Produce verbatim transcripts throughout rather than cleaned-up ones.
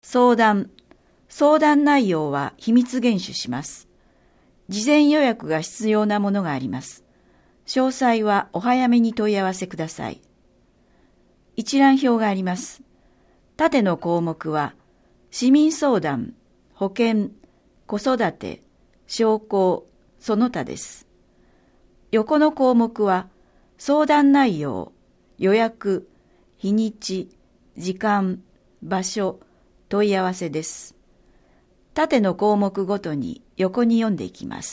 相談。相談内容は秘密厳守します。事前予約が必要なものがあります。詳細はお早めに問い合わせください。一覧表があります。縦の項目は、市民相談、保険、子育て、商工、その他です。横の項目は、相談内容、予約、日にち、時間、場所、問い合わせです。縦の項目ごとに横に読んでいきます。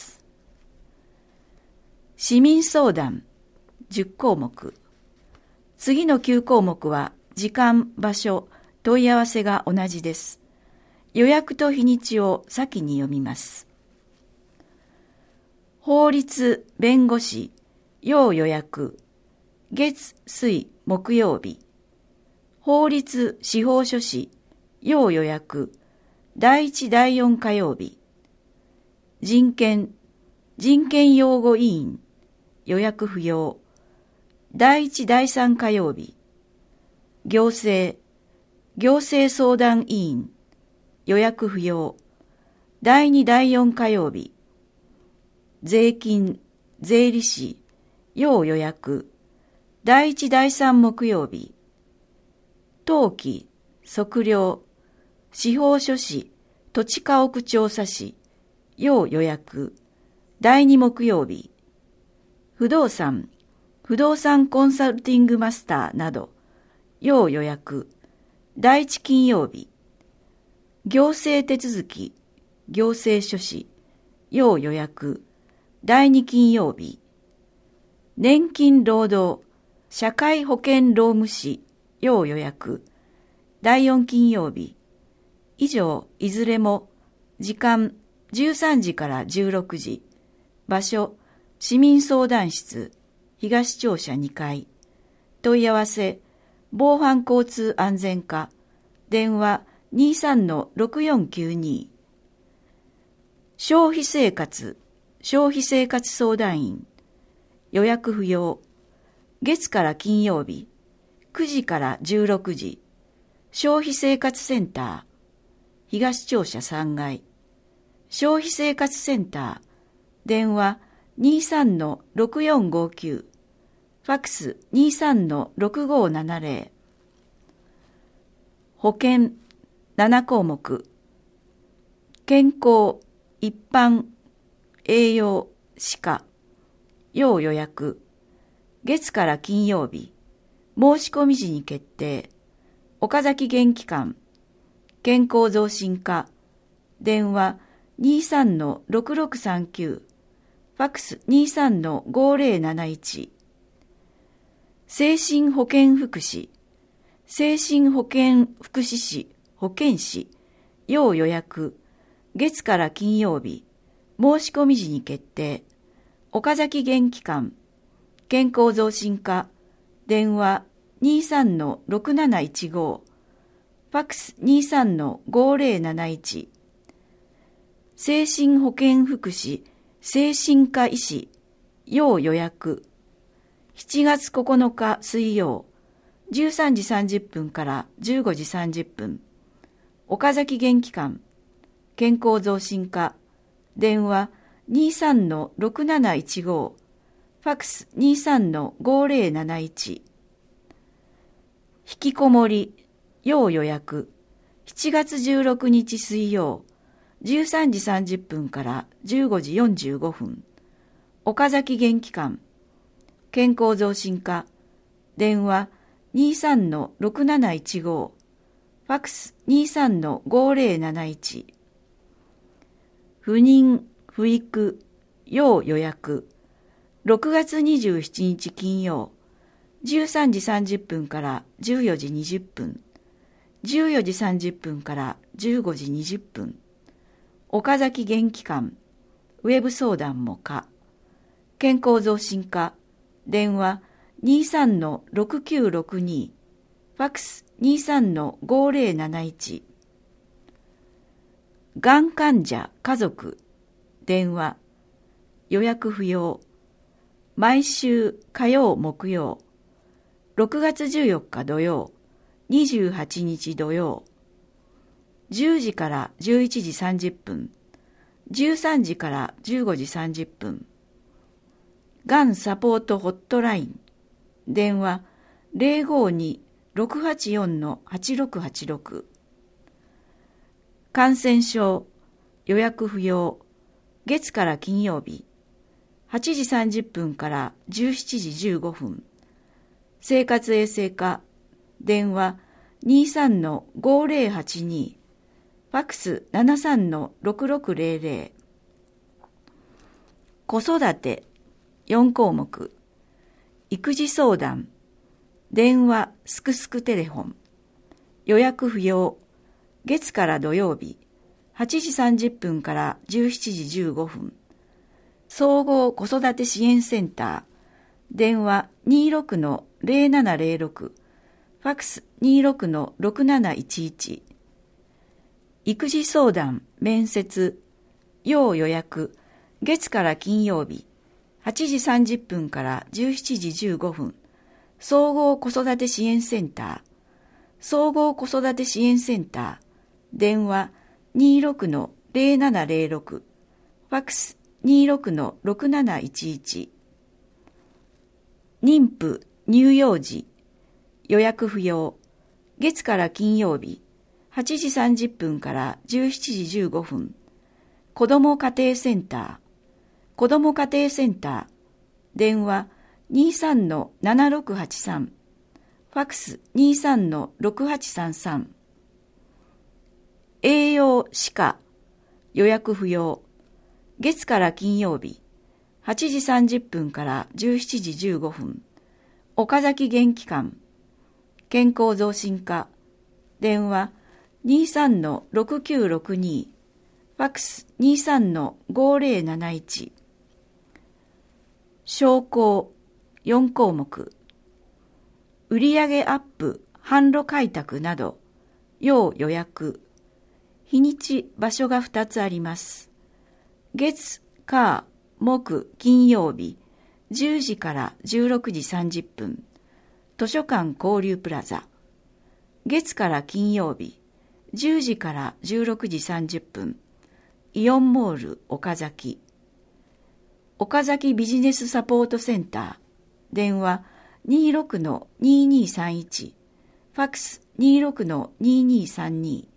市民相談じゅっこうもく。次のきゅうこうもくは時間、場所、問い合わせが同じです。予約と日にちを先に読みます。法律、弁護士、要予約、月、水、木曜日。法律、司法書士、要予約、だいいち、だいよん火曜日。人権、人権擁護委員、予約不要。だいいち、だいさん火曜日。行政、行政相談委員、予約不要。だいに、だいよん火曜日。税金、税理士、要予約。だいいち、だいさん木曜日。登記、測量、司法書士、土地家屋調査士、要予約。だいに木曜日。不動産、不動産コンサルティングマスターなど、要予約。だいいち金曜日。行政手続き、行政書士、要予約。だいに金曜日。年金労働、社会保険労務士、要予約。だいよん金曜日。以上、いずれも、時間じゅうさんじからじゅうろくじ、場所、市民相談室、東庁舎にかい、問い合わせ、防犯交通安全課、電話 にじゅうさんのろくよんきゅうに。消費生活、消費生活相談員、予約不要、月から金曜日、くじからじゅうろくじ、消費生活センター、東庁舎さんがい、消費生活センター、電話 にじゅうさんのろくよんごきゅう、ファックス にじゅうさんのろくごななぜろ。保険ななこうもく。健康、一般、栄養、歯科、要予約。月から金曜日、申し込み時に決定。岡崎元気館、健康増進課、電話 にじゅうさんのろくろくさんきゅう、ファックス にじゅうさんのごぜろなないち。精神保健福祉、精神保健福祉士、保健師、要予約、月から金曜日、申し込み時に決定。岡崎元気館、健康増進課、電話 にじゅうさんのろくなないちご、ファックス にじゅうさんのごぜろなないち。精神保健福祉、精神科医師、要予約。しちがつここのか水曜、じゅうさんじさんじゅっぷんからじゅうごじさんじゅっぷん。岡崎元気館、健康増進課、電話 にじゅうさんのろくなないちご、ファックス にじゅうさんのごぜろなないち。引きこもり、要予約。しちがつじゅうろくにち水曜、じゅうさんじさんじゅっぷんからじゅうごじよんじゅうごふん。岡崎元気館、健康増進課、電話 にじゅうさんのろくなないちご、ファックス にじゅうさんのごぜろなないち。不妊、不育、要予約。ろくがつにじゅうしちにち金曜、じゅうさんじさんじゅっぷんからじゅうよじにじゅっぷん。じゅうよじさんじゅっぷんからじゅうごじにじゅっぷん。岡崎元気館、ウェブ相談も可。健康増進課、電話 にじゅうさんのろくきゅうろくに、ファックス にじゅうさんのごぜろなないち。がん患者家族、電話、予約不要。毎週火曜木曜、ろくがつじゅうよっか土曜、にじゅうはちにち土曜。 じゅうじからじゅういちじさんじゅっぷん、じゅうさんじからじゅうごじさんじゅっぷん。がんサポートホットライン、電話 ゼロごに ろくはちよん はちろくはちろく。感染症、予約不要、月から金曜日、はちじさんじゅっぷんからじゅうしちじじゅうごふん。生活衛生課、電話 にじゅうさんのごぜろはちに、ファックス ななじゅうさんのろくろくぜろぜろ。子育て、よんこうもく。育児相談、電話すくすくテレフォン。予約不要、月から土曜日、はちじさんじゅっぷんからじゅうしちじじゅうごふん。総合子育て支援センター、電話 にじゅうろくのぜろななぜろろく、ファックス にじゅうろくのろくなないちいち。育児相談、面接、要予約、月から金曜日、はちじさんじゅっぷんからじゅうしちじじゅうごふん。総合子育て支援センター、総合子育て支援センター、電話 にじゅうろくのぜろななぜろろく、ファックス にじゅうろくのろくなないちいち。妊婦、乳幼児、予約不要、月から金曜日、はちじさんじゅっぷんからじゅうしちじじゅうごふん。子ども家庭センター、子ども家庭センター、電話 にじゅうさんのななろくはちさん、ファックス にじゅうさんのろくはちさんさん。栄養歯科、予約不要、月から金曜日、はちじさんじゅっぷんからじゅうしちじじゅうごふん。岡崎元気館、健康増進課、電話 にじゅうさんのろくきゅうろくに、ファックス にじゅうさんのごぜろなないち。商工、よんこうもく。売上アップ、販路開拓など、要予約。日にち、場所がふたつあります。月、火、木、金曜日、じゅうじからじゅうろくじさんじゅっぷん。図書館交流プラザ。月から金曜日、じゅうじからじゅうろくじさんじゅっぷん。イオンモール岡崎。岡崎ビジネスサポートセンター。電話 にじゅうろくのにーにーさんいち。ファックス にじゅうろくのにーにーさんに。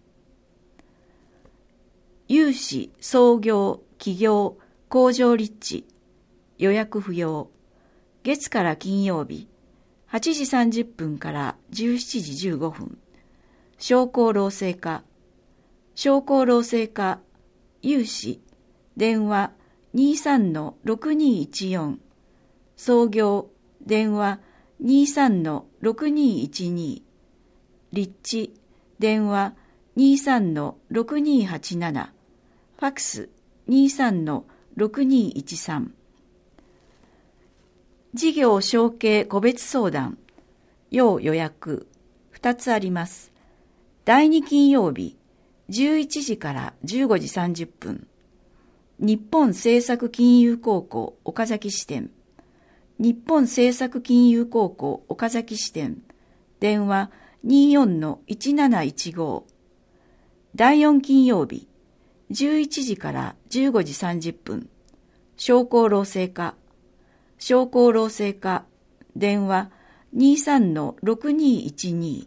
有志、創業、起業、工場立地。予約不要。月から金曜日。はちじさんじゅっぷんからじゅうしちじじゅうごふん。商工労政課。商工労政課。有志。電話 にじゅうさんのろくにーいちよん。創業。電話 にじゅうさんのろくにーいちに。立地。電話 にじゅうさんのろくにーはちなな。ファックス にじゅうさんのろくにーいちさん。事業承継個別相談、要予約、ふたつあります。だいに金曜日、じゅういちじからじゅうごじさんじゅっぷん。日本政策金融高校岡崎支店。日本政策金融高校岡崎支店。電話 にじゅうよんのいちなないちご。だいよん金曜日、じゅういちじからじゅうごじさんじゅっぷん。商工労政課。商工労政課。電話 にじゅうさんのろくにーいちに。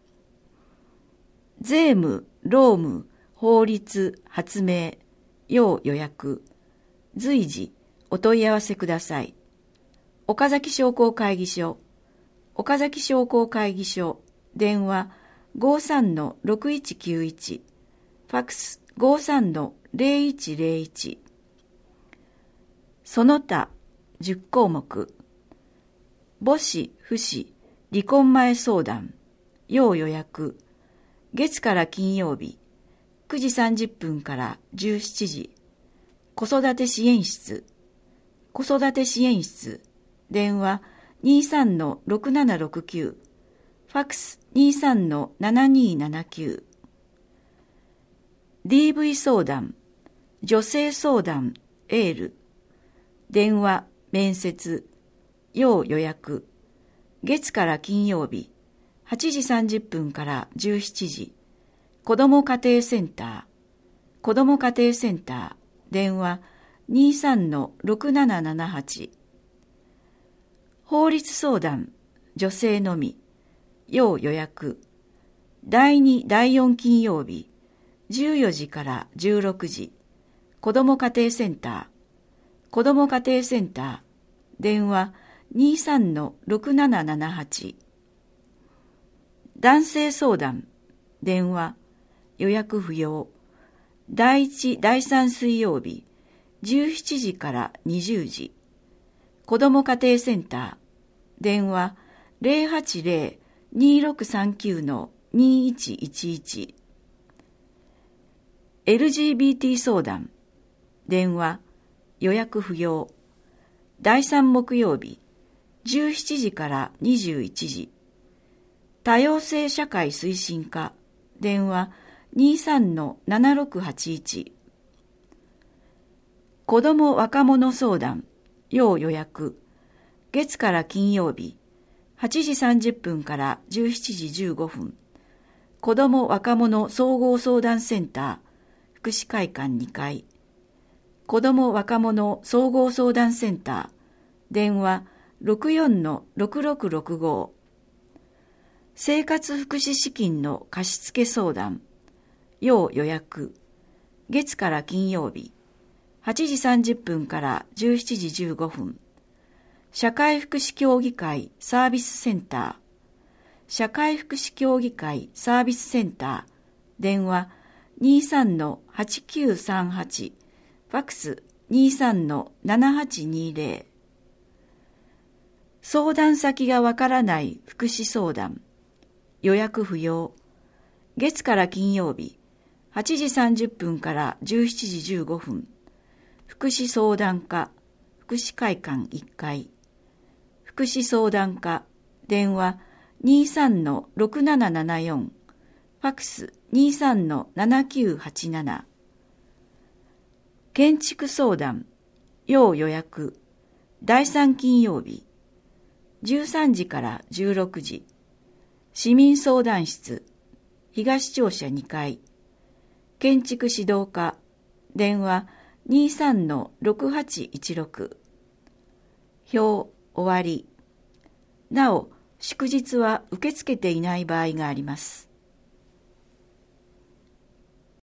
税務、労務、法律、発明、要予約。随時お問い合わせください。岡崎商工会議所。岡崎商工会議所。電話 ごじゅうさんのろくいちきゅういち。ファックス ごじゅうさんのぜろいちぜろいち。その他じゅっこうもく。母子、父子、離婚前相談、要予約。月から金曜日、くじさんじゅっぷんからじゅうしちじ。子育て支援室。子育て支援室。電話 にじゅうさんのろくななろくきゅう。ファックス にじゅうさんのななにーななきゅう。ディーブイ 相談、女性相談、エール。電話、面接、要予約。月から金曜日、はちじさんじゅっぷんからじゅうしちじ。 子ども家庭センター、子ども家庭センター、電話 にさんのろくななななはち。法律相談、女性のみ、要予約、だいに、だいよん金曜日、じゅうよじからじゅうろくじ、子ども家庭センター、子ども家庭センター、電話 にさんのろくななななはち。男性相談、電話、予約不要、だいいち、だいさん水曜日、じゅうしちじからにじゅうじ、子ども家庭センター、電話 ゼロはちゼロ にろくさんきゅう にいちいちいち。エルジービーティー 相談、電話、予約不要、だいさん木曜日、じゅうしちじからにじゅういちじ、多様性社会推進課、電話 にさんのななろくはちいち。子ども若者相談、要予約、月から金曜日、はちじさんじゅっぷんからじゅうしちじじゅうごふん、子ども若者総合相談センター、福祉会館にかい、子ども若者総合相談センター、電話 ろくよんのろくろくろくご。生活福祉資金の貸付相談、要予約、月から金曜日、はちじさんじゅっぷんからじゅうしちじじゅうごふん、社会福祉協議会サービスセンター、社会福祉協議会サービスセンター、電話 にさんのはちきゅうさんはち、ファックス にさんのななはちにゼロ。相談先がわからない福祉相談、予約不要、月から金曜日、はちじさんじゅっぷんからじゅうしちじじゅうごふん、福祉相談課、福祉会館いっかい、福祉相談課、電話 にさんのろくななななよん、ファックス にさんのななきゅうはちなな。建築相談、要予約、だいさん金曜日、じゅうさんじからじゅうろくじ、市民相談室、東庁舎にかい、建築指導課、電話 にさんのろくはちいちろく。表終わり。なお、祝日は受け付けていない場合があります。